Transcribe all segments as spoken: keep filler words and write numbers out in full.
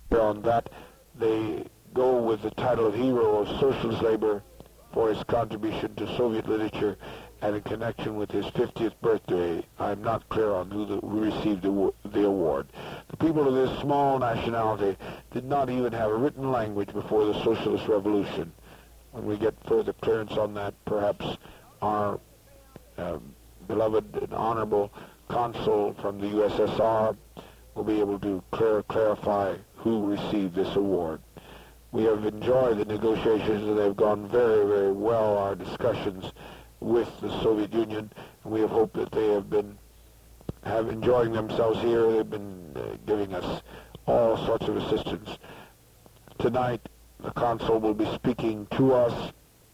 On that, they go with the title of Hero of Socialist Labor for his contribution to Soviet literature and in connection with his fiftieth birthday. I'm not clear on who, the, who received the, the award. The people of this small nationality did not even have a written language before the Socialist Revolution. When we get further clearance on that, perhaps our uh, beloved and honorable consul from the U S S R will be able to clear, clarify who received this award. We have enjoyed the negotiations, and they've gone very, very well, our discussions with the Soviet Union, and we have hoped that they have been have enjoying themselves here. They've been uh, giving us all sorts of assistance. Tonight, the consul will be speaking to us,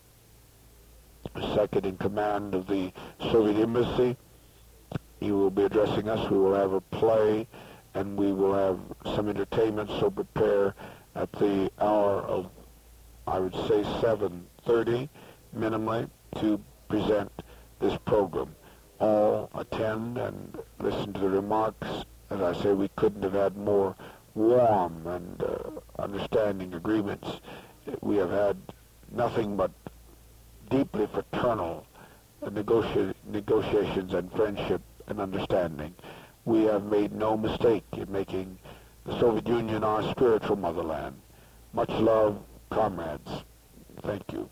second in command of the Soviet Embassy. He will be addressing us. We will have a play, and we will have some entertainment, so prepare at the hour of, I would say, seven thirty, minimally, to present this program. All attend and listen to the remarks. As I say, we couldn't have had more warm and uh, understanding agreements. We have had nothing but deeply fraternal uh, negoti negotiations and friendship and understanding. We have made no mistake in making the Soviet Union our spiritual motherland. Much love, comrades. Thank you.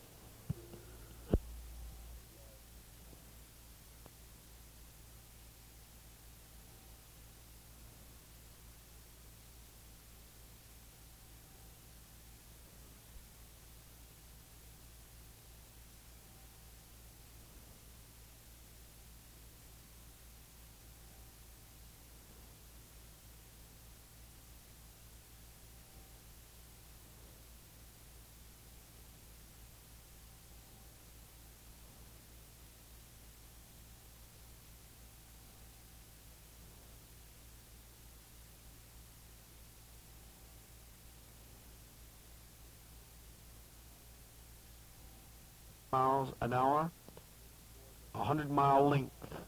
Miles an hour, a hundred mile length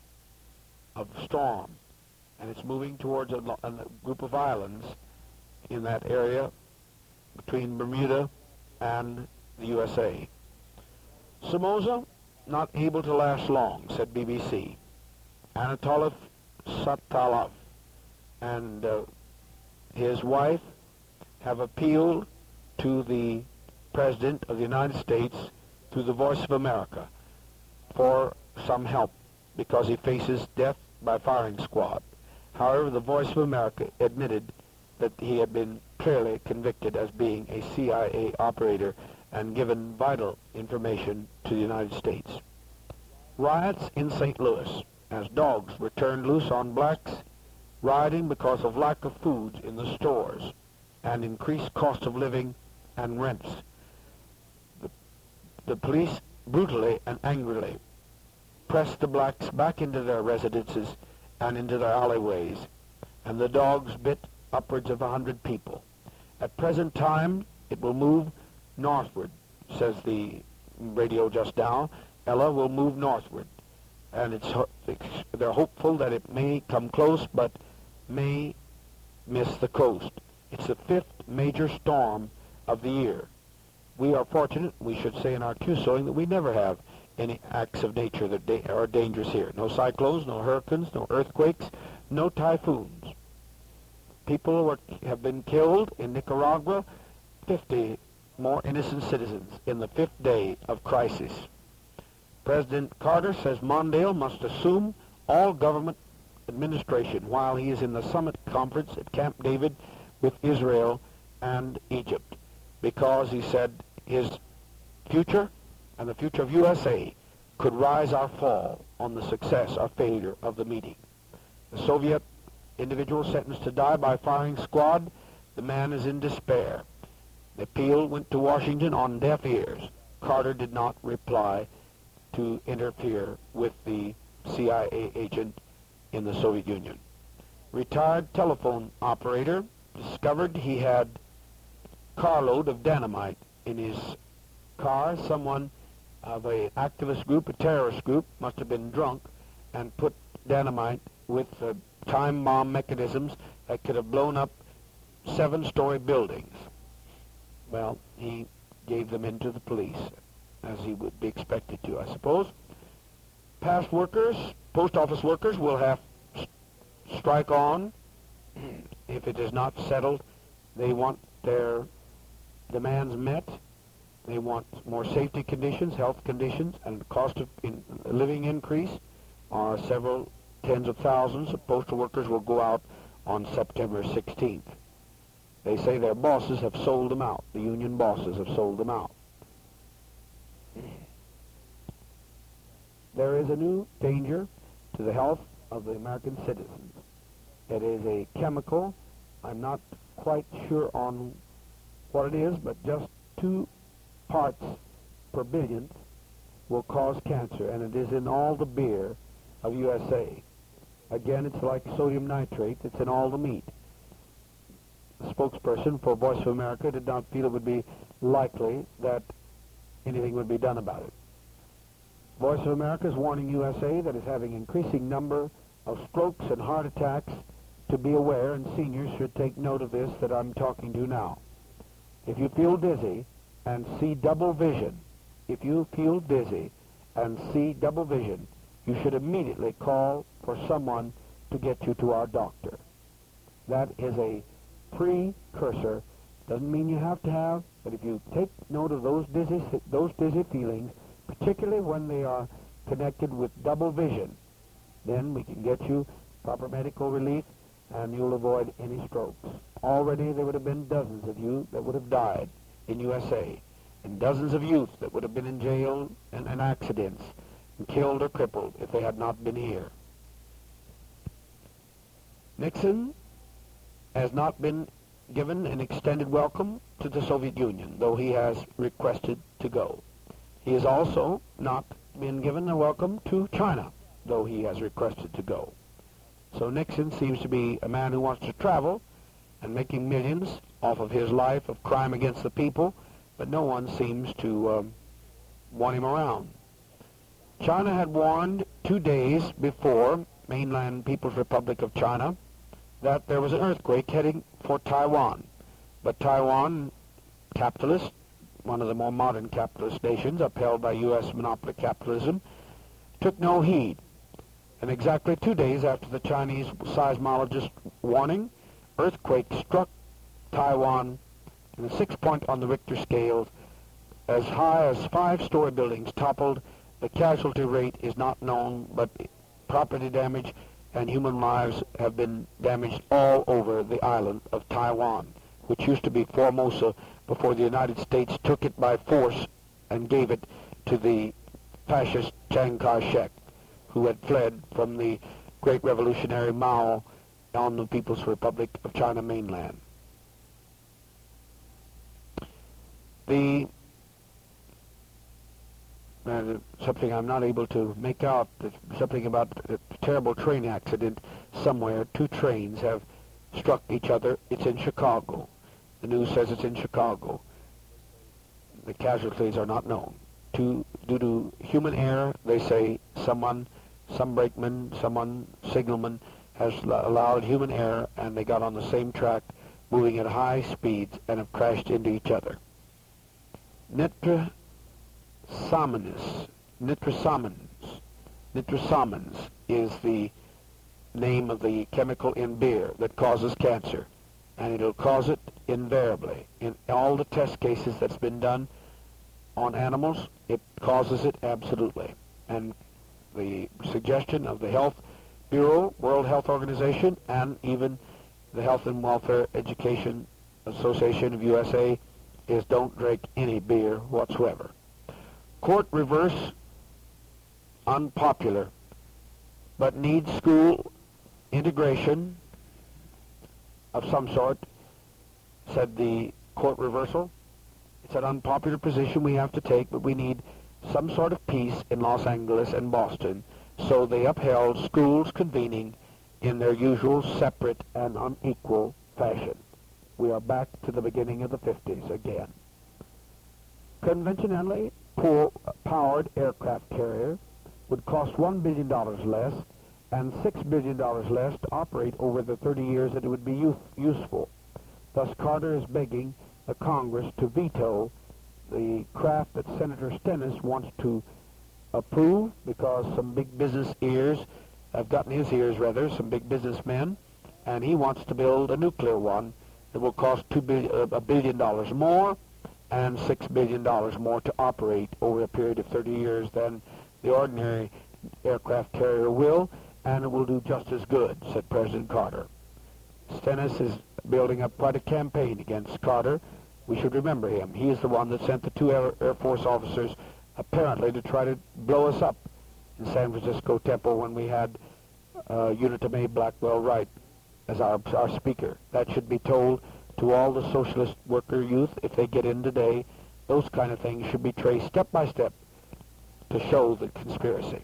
of storm, and it's moving towards a, a group of islands in that area between Bermuda and the U S A. Somoza, not able to last long, said B B C. Anatolov Satalov and uh, his wife have appealed to the President of the United States through the Voice of America for some help because he faces death by firing squad. However, the Voice of America admitted that he had been clearly convicted as being a C I A operator and given vital information to the United States. Riots in Saint Louis as dogs were turned loose on blacks, rioting because of lack of food in the stores and increased cost of living and rents. The, the police brutally and angrily pressed the blacks back into their residences and into their alleyways, and the dogs bit upwards of a hundred people. At present time, it will move northward, says the radio just now. Ella will move northward, and it's, it's they're hopeful that it may come close, but may miss the coast. It's the fifth major storm of the year. We are fortunate, we should say in our Q-sewing, that we never have any acts of nature that da are dangerous here. No cyclones, no hurricanes, no earthquakes, no typhoons. People were, have been killed in Nicaragua, fifty more innocent citizens in the fifth day of crisis. President Carter says Mondale must assume all government administration while he is in the summit conference at Camp David with Israel and Egypt, because he said his future and the future of U S A could rise or fall on the success or failure of the meeting. The Soviet individual sentenced to die by firing squad, the man is in despair. The appeal went to Washington on deaf ears. Carter did not reply to interfere with the C I A agent in the Soviet Union. Retired telephone operator discovered he had carload of dynamite in his car. Someone of an activist group, a terrorist group, must have been drunk and put dynamite with uh, time bomb mechanisms that could have blown up seven-story buildings. Well, he gave them into the police, as he would be expected to, I suppose. Past workers, post office workers, will have st- strike on. If it is not settled, they want their demands met. They want more safety conditions, health conditions, and the cost of in living increase. Uh, several tens of thousands of postal workers will go out on September sixteenth. They say their bosses have sold them out. The union bosses have sold them out. There is a new danger to the health of the American citizens. It is a chemical. I'm not quite sure on what it is, but just two parts per billion will cause cancer, and it is in all the beer of U S A. Again, it's like sodium nitrate. It's in all the meat. The spokesperson for Voice of America did not feel it would be likely that anything would be done about it. Voice of America is warning U S A that is having increasing number of strokes and heart attacks to be aware, and seniors should take note of this that I'm talking to now. If you feel dizzy and see double vision, if you feel dizzy and see double vision, you should immediately call for someone to get you to our doctor. That is a precursor. Doesn't mean you have to have, but if you take note of those dizzy, those dizzy feelings, particularly when they are connected with double vision, then we can get you proper medical relief and you'll avoid any strokes. Already there would have been dozens of you that would have died in U S A, and dozens of youth that would have been in jail and, and accidents and killed or crippled if they had not been here. Nixon has not been given an extended welcome to the Soviet Union, though he has requested to go. He has also not been given a welcome to China, though he has requested to go. So Nixon seems to be a man who wants to travel and making millions off of his life of crime against the people, but no one seems to um, want him around. China had warned two days before, mainland People's Republic of China, that there was an earthquake heading for Taiwan. But Taiwan, capitalist, one of the more modern capitalist nations, upheld by U S monopoly capitalism, took no heed. And exactly two days after the Chinese seismologist warning, earthquake struck Taiwan, and a six point on the Richter scale, as high as five-story buildings toppled. The casualty rate is not known, but property damage and human lives have been damaged all over the island of Taiwan, which used to be Formosa before the United States took it by force and gave it to the fascist Chiang Kai-shek, who had fled from the great revolutionary Mao on the People's Republic of China mainland. The uh, something I'm not able to make out, something about a terrible train accident somewhere. Two trains have struck each other. It's in Chicago. The news says it's in Chicago. The casualties are not known. To, due to human error, they say someone, some brakeman, someone, signalman, has allowed human error, and they got on the same track, moving at high speeds, and have crashed into each other. Nitrosamines, nitrosamines, nitrosamines is the name of the chemical in beer that causes cancer, and it'll cause it invariably. In all the test cases that's been done on animals, it causes it absolutely. And the suggestion of the Health Bureau, World Health Organization, and even the Health and Welfare Education Association of U S A is don't drink any beer whatsoever. Court reverse, unpopular, but needs school integration of some sort, said the court reversal. It's an unpopular position we have to take, but we need some sort of peace in Los Angeles and Boston, so they upheld schools convening in their usual separate and unequal fashion. We are back to the beginning of the fifties again. Conventionally powered aircraft carrier would cost one billion dollars less and six billion dollars less to operate over the thirty years that it would be use useful. Thus, Carter is begging the Congress to veto the craft that Senator Stennis wants to approve, because some big business ears have gotten his ears, rather, some big businessmen, and he wants to build a nuclear one that will cost two billion, uh, a billion dollars more and six billion dollars more to operate over a period of thirty years than the ordinary aircraft carrier will, and it will do just as good, said President Carter. Stennis is building up quite a campaign against Carter. We should remember him. He is the one that sent the two Air, Air Force officers apparently to try to blow us up in San Francisco Temple when we had uh, Unita May Blackwell Wright as our, our speaker. That should be told to all the socialist worker youth if they get in today. Those kind of things should be traced step by step to show the conspiracy.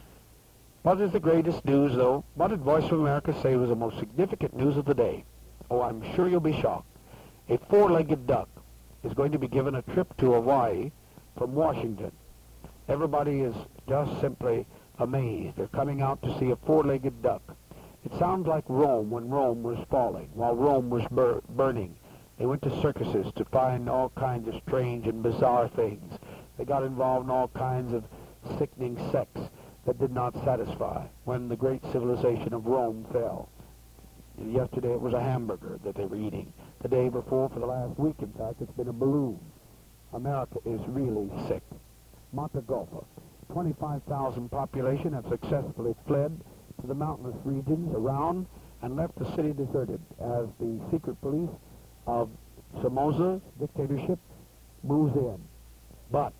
What is the greatest news, though? What did Voice of America say was the most significant news of the day? Oh, I'm sure you'll be shocked. A four-legged duck is going to be given a trip to Hawaii from Washington. Everybody is just simply amazed. They're coming out to see a four-legged duck. It sounds like Rome when Rome was falling, while Rome was bur burning. They went to circuses to find all kinds of strange and bizarre things. They got involved in all kinds of sickening sects that did not satisfy when the great civilization of Rome fell. Yesterday it was a hamburger that they were eating. The day before, for the last week, in fact, it's been a balloon. America is really sick. Matagalpa, twenty-five thousand population have successfully fled to the mountainous regions around and left the city deserted as the secret police of Somoza's dictatorship moves in. But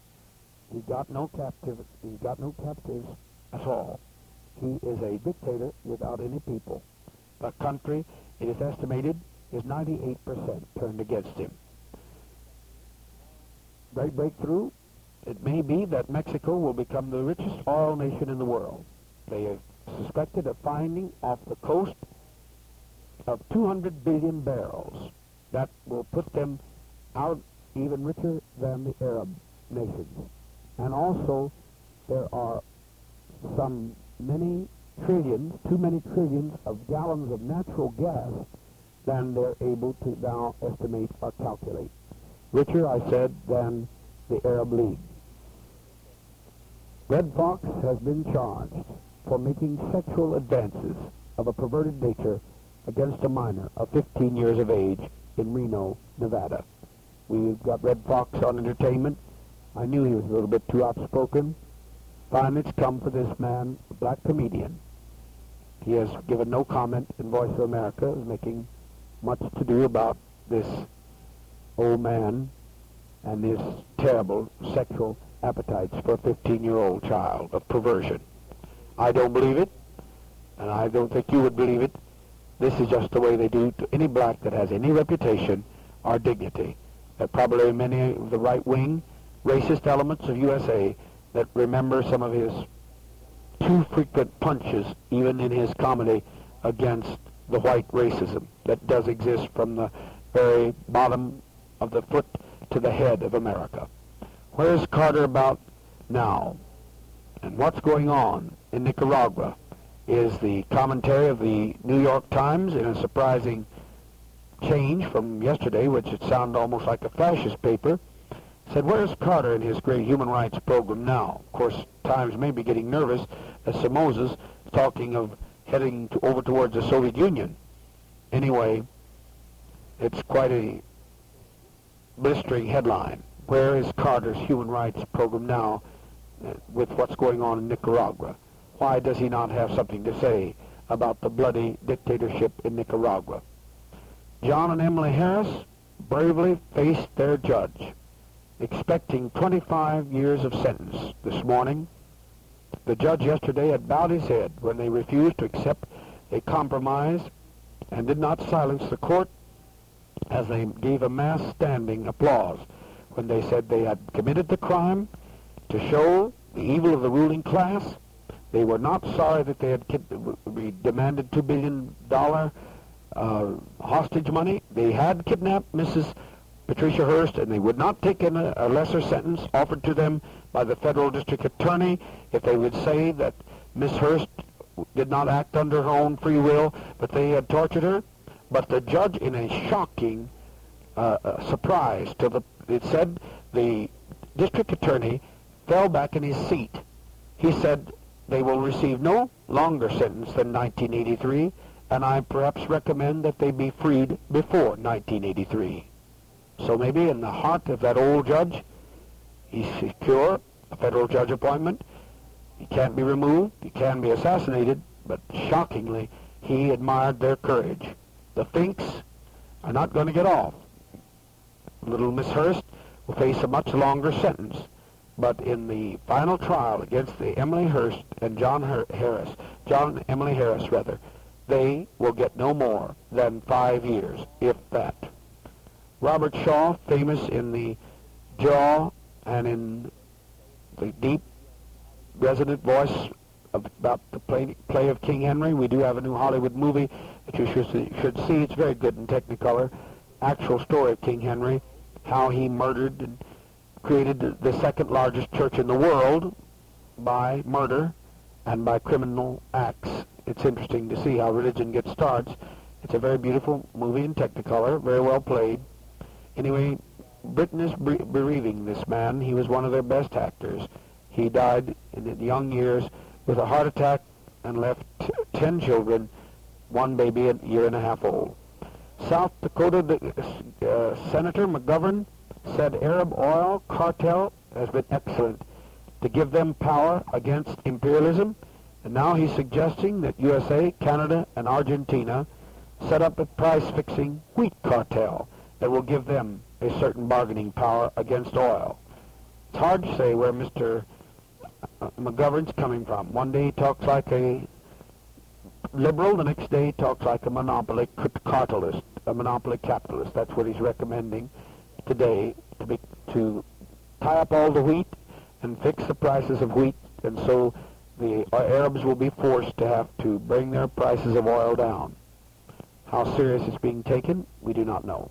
he got no captive, he got no captives at all. He is a dictator without any people. The country, it is estimated, is ninety-eight percent turned against him. Great breakthrough. It may be that Mexico will become the richest oil nation in the world. They have suspected of finding off the coast of two hundred billion barrels. That will put them out even richer than the Arab nations. And also, there are some many trillions, too many trillions of gallons of natural gas than they're able to now estimate or calculate. Richer, I said, than the Arab League. Red Fox has been charged for making sexual advances of a perverted nature against a minor of fifteen years of age in Reno, Nevada. We've got Red Fox on entertainment. I knew he was a little bit too outspoken. Finally, it's come for this man, a black comedian. He has given no comment, and Voice of America is making much to do about this old man and his terrible sexual appetites for a fifteen-year-old child of perversion. I don't believe it, and I don't think you would believe it. This is just the way they do to any black that has any reputation or dignity. There are probably many of the right-wing racist elements of U S A that remember some of his too frequent punches, even in his comedy, against the white racism that does exist from the very bottom of the foot to the head of America. Where's Carter about now? And what's going on in Nicaragua is the commentary of the New York Times in a surprising change from yesterday, which it sounded almost like a fascist paper. Said, where's Carter in his great human rights program now? Of course, Times may be getting nervous as Somoza's talking of heading to, over towards the Soviet Union. Anyway, it's quite a blistering headline. Where is Carter's human rights program now uh, with what's going on in Nicaragua? Why does he not have something to say about the bloody dictatorship in Nicaragua? John and Emily Harris bravely faced their judge, expecting twenty-five years of sentence this morning. The judge yesterday had bowed his head when they refused to accept a compromise and did not silence the court as they gave a mass standing applause when they said they had committed the crime to show the evil of the ruling class. They were not sorry that they had demanded two billion dollars uh, hostage money. They had kidnapped Missus Patricia Hearst, and they would not take in a, a lesser sentence offered to them by the federal district attorney if they would say that Miss Hearst did not act under her own free will, but they had tortured her. But the judge, in a shocking uh, uh, surprise, to the it said the district attorney fell back in his seat. He said they will receive no longer sentence than nineteen eighty-three, and I perhaps recommend that they be freed before nineteen eighty-three. So maybe in the heart of that old judge, he's secure, a federal judge appointment. He can't be removed, he can be assassinated, but shockingly, he admired their courage. The Finks are not going to get off. Little Miss Hearst will face a much longer sentence, but in the final trial against the Emily Hearst and John Her- Harris, John and Emily Harris rather, they will get no more than five years, if that. Robert Shaw, famous in the jaw and in the deep, resonant voice of, about the play, play of King Henry. We do have a new Hollywood movie that you should see. Should see. It's very good in Technicolor. Actual story of King Henry, how he murdered and created the second largest church in the world by murder and by criminal acts. It's interesting to see how religion gets started. It's a very beautiful movie in Technicolor, very well played. Anyway, Britain is bereaving this man. He was one of their best actors. He died in young years with a heart attack and left t- ten children, one baby a year and a half old. South Dakota the, uh, Senator McGovern said Arab oil cartel has been excellent to give them power against imperialism, and now he's suggesting that U S A, Canada, and Argentina set up a price-fixing wheat cartel that will give them a certain bargaining power against oil. It's hard to say where Mister McGovern's coming from. One day he talks like a liberal, the next day he talks like a monopoly cartelist, a monopoly capitalist. That's what he's recommending today, to be to tie up all the wheat and fix the prices of wheat, and so the Arabs will be forced to have to bring their prices of oil down. How serious it's being taken, we do not know.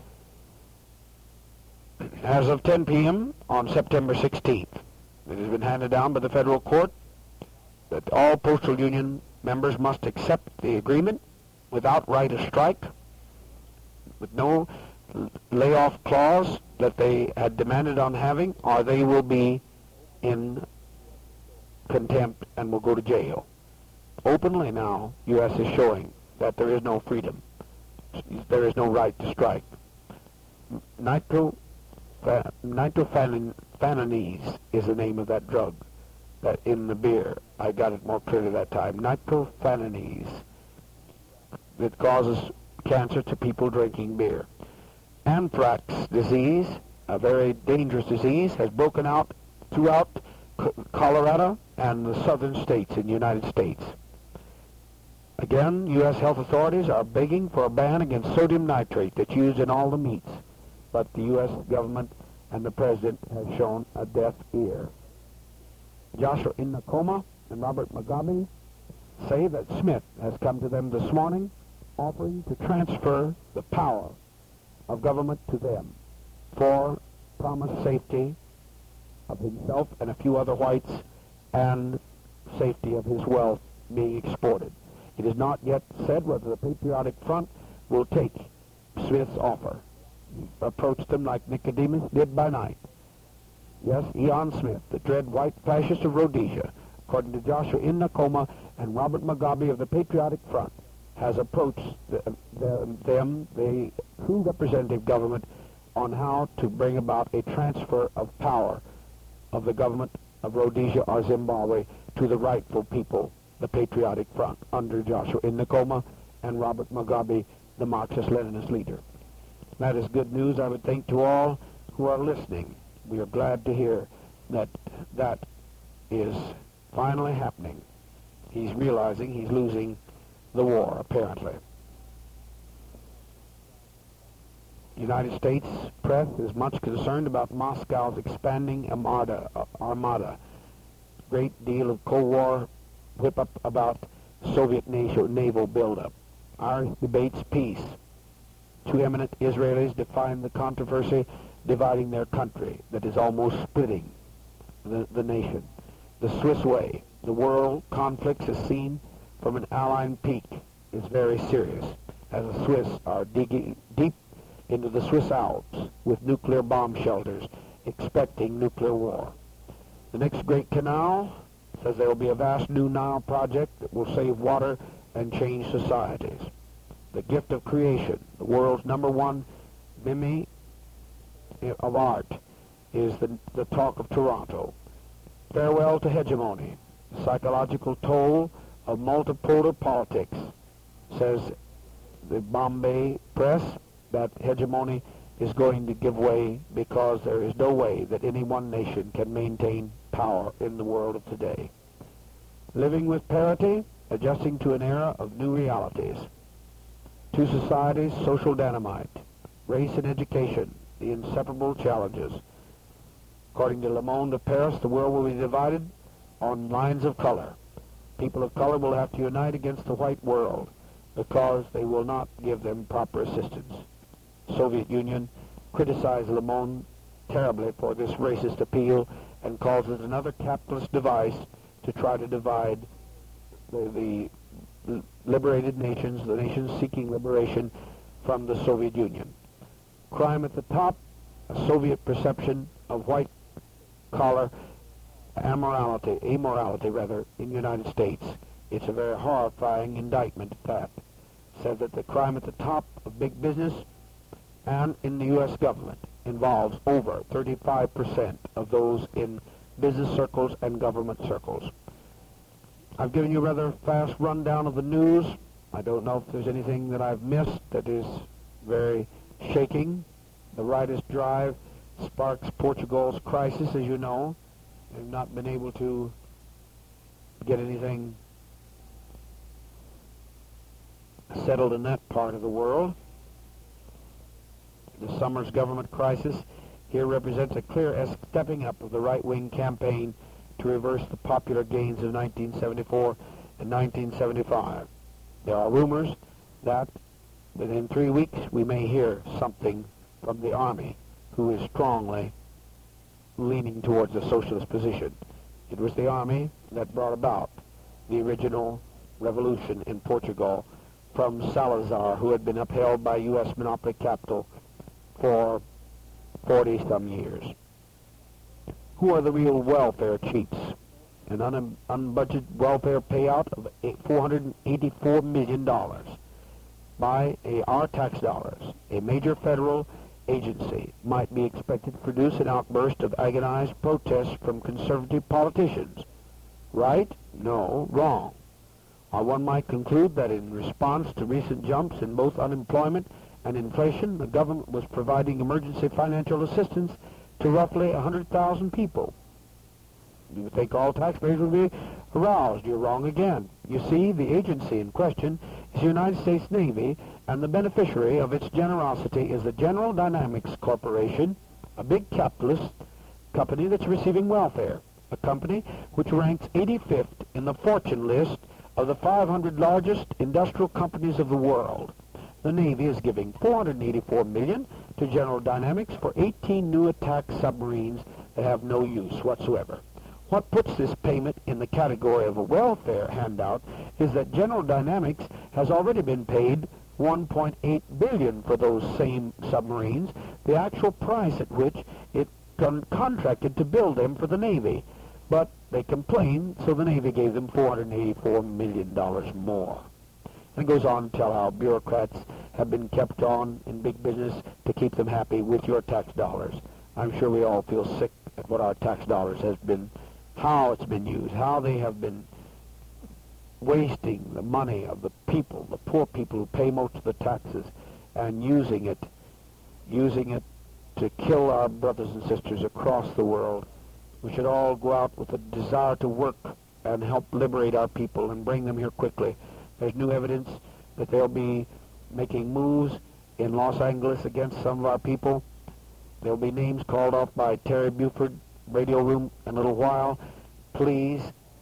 As of ten p m on September sixteenth, it has been handed down by the federal court that all postal union members must accept the agreement without right of strike, with no layoff clause that they had demanded on having, or they will be in contempt and will go to jail. Openly now, U S is showing that there is no freedom. There is no right to strike. Nitro Fa- Nitrofananese is the name of that drug that in the beer. I got it more clearly that time. Nitrofananese. It causes cancer to people drinking beer. Anthrax disease, a very dangerous disease, has broken out throughout C- Colorado and the southern states in the United States. Again, U S health authorities are begging for a ban against sodium nitrate that's used in all the meats. But the U S government and the president have shown a deaf ear. Joshua Innacoma and Robert Mugabe say that Smith has come to them this morning offering to transfer the power of government to them for promised safety of himself and a few other whites and safety of his wealth being exported. It is not yet said whether the Patriotic Front will take Smith's offer. Approached them like Nicodemus did by night. Yes, Ian Smith, the dread white fascist of Rhodesia, according to Joshua Innacoma and Robert Mugabe of the Patriotic Front, has approached the, the, them, the true representative government, on how to bring about a transfer of power of the government of Rhodesia or Zimbabwe to the rightful people, the Patriotic Front, under Joshua Innacoma and Robert Mugabe, the Marxist-Leninist leader. That is good news, I would think, to all who are listening. We are glad to hear that that is finally happening. He's realizing he's losing the war, apparently. The United States press is much concerned about Moscow's expanding armada. Uh, armada. Great deal of Cold War whip-up about Soviet naval buildup. Ours debates peace. Two eminent Israelis define the controversy dividing their country that is almost splitting the, the nation. The Swiss way, the world conflicts as seen from an Allied peak, is very serious. as the Swiss are digging deep into the Swiss Alps with nuclear bomb shelters, expecting nuclear war. The next great canal says there will be a vast new Nile project that will save water and change societies. The gift of creation, the world's number one mime of art, is the, the talk of Toronto. Farewell to hegemony, the psychological toll of multipolar politics, says the Bombay press, that hegemony is going to give way because there is no way that any one nation can maintain power in the world of today. Living with parity, adjusting to an era of new realities. Two societies, social dynamite, race and education, the inseparable challenges. According to Le Monde of Paris, the world will be divided on lines of color. People of color will have to unite against the white world because they will not give them proper assistance. Soviet Union criticized Le Monde terribly for this racist appeal and calls it another capitalist device to try to divide the, the liberated nations, the nations seeking liberation from the Soviet Union. Crime at the top, a Soviet perception of white-collar amorality, immorality rather, in the United States. It's a very horrifying indictment at that. Said that the crime at the top of big business and in the U S government involves over thirty-five percent of those in business circles and government circles. I've given you a rather fast rundown of the news. I don't know if there's anything that I've missed that is very shaking. The rightist drive sparks Portugal's crisis, as you know. They've not been able to get anything settled in that part of the world. The summer's government crisis here represents a clear stepping up of the right-wing campaign to reverse the popular gains of nineteen seventy-four and nineteen seventy-five. There are rumors that within three weeks we may hear something from the army, who is strongly leaning towards the socialist position. It was the army that brought about the original revolution in Portugal from Salazar, who had been upheld by U S monopoly capital for forty-some years. Who are the real welfare cheats? An un unbudgeted welfare payout of four hundred eighty-four million dollars by a, our tax dollars. A major federal agency might be expected to produce an outburst of agonized protest from conservative politicians. Right? No, wrong. Or one might conclude that in response to recent jumps in both unemployment and inflation, the government was providing emergency financial assistance to roughly one hundred thousand people. You would think all taxpayers would be aroused. You're wrong again. You see, the agency in question is the United States Navy, and the beneficiary of its generosity is the General Dynamics Corporation, a big capitalist company that's receiving welfare, a company which ranks eighty-fifth in the Fortune list of the five hundred largest industrial companies of the world. The Navy is giving four hundred eighty-four million dollars to General Dynamics for eighteen new attack submarines that have no use whatsoever. What puts this payment in the category of a welfare handout is that General Dynamics has already been paid one point eight billion dollars for those same submarines, the actual price at which it con contracted to build them for the Navy. But they complained, so the Navy gave them four hundred eighty-four million dollars more. And it goes on to tell how bureaucrats have been kept on in big business to keep them happy with your tax dollars. I'm sure we all feel sick at what our tax dollars has been, how it's been used, how they have been wasting the money of the people, the poor people who pay most of the taxes, and using it, using it to kill our brothers and sisters across the world. We should all go out with a desire to work and help liberate our people and bring them here quickly. There's new evidence that they'll be making moves in Los Angeles against some of our people. There'll be names called off by Terry Buford, Radio Room, in a little while. Please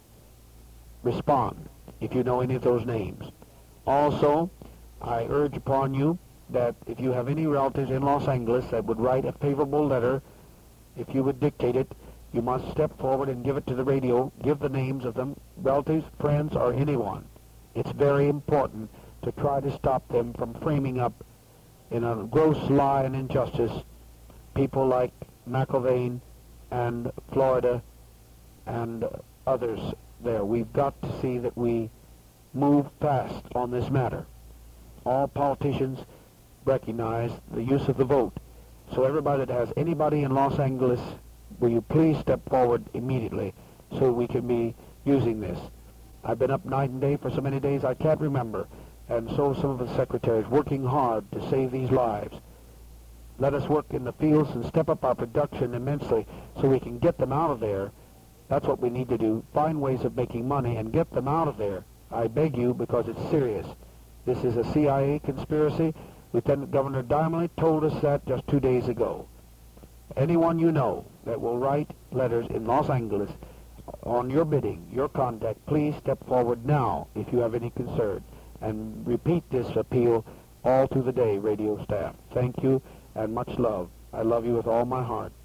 respond if you know any of those names. Also, I urge upon you that if you have any relatives in Los Angeles that would write a favorable letter, if you would dictate it, you must step forward and give it to the radio. Give the names of them, relatives, friends, or anyone. It's very important to try to stop them from framing up in a gross lie and injustice people like McIlvaine and Florida and others there. We've got to see that we move fast on this matter. All politicians recognize the use of the vote. So everybody that has anybody in Los Angeles, will you please step forward immediately so we can be using this. I've been up night and day for so many days I can't remember, and so some of the secretaries working hard to save these lives. Let us work in the fields and step up our production immensely so we can get them out of there. That's what we need to do. Find ways of making money and get them out of there. I beg you, because it's serious. This is a C I A conspiracy. Lieutenant Governor Donnelly told us that just two days ago. Anyone you know that will write letters in Los Angeles on your bidding, your contact, please step forward now if you have any concern. And repeat this appeal all through the day, radio staff. Thank you and much love. I love you with all my heart.